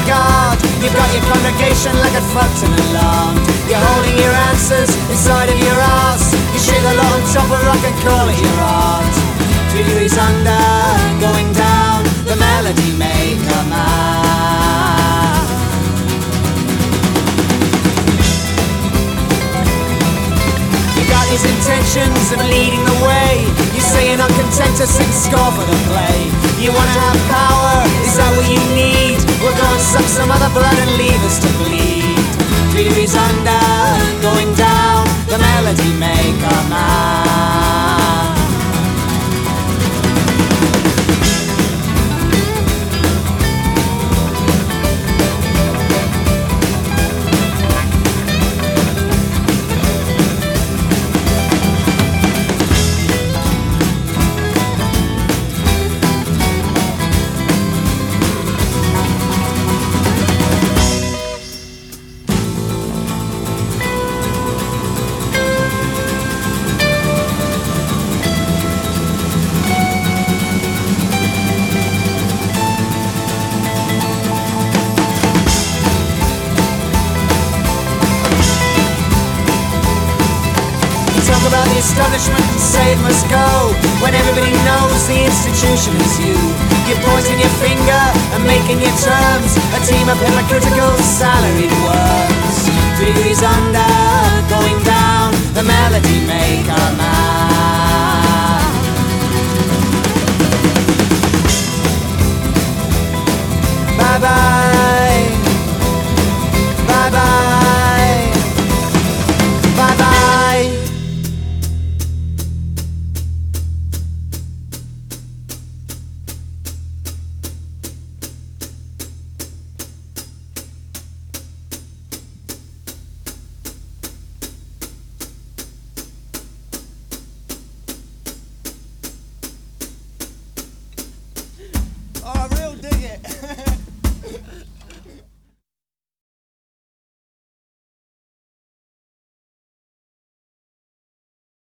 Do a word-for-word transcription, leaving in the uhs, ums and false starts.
guard. You've got your congregation like a fucked and alarmed. You're holding your answers inside of your arse. You shake a long chop of rock and call it your art. Three degrees under, going down, the melody may come out. You got his intentions of leading the way. You say you're not content to sing score for the play. You wanna have power, is that what you need? We'll go and suck some other blood and leave us to bleed. Three degrees under, going down, the melody may come out. Talk about the establishment and say it must go, when everybody knows the institution is you. You're pointing your finger and making your terms, a team of hypocritical salaried worms. Three degrees under, going down, the melody may come out. Bye bye, bye bye, bye bye. Oh, I real dig it.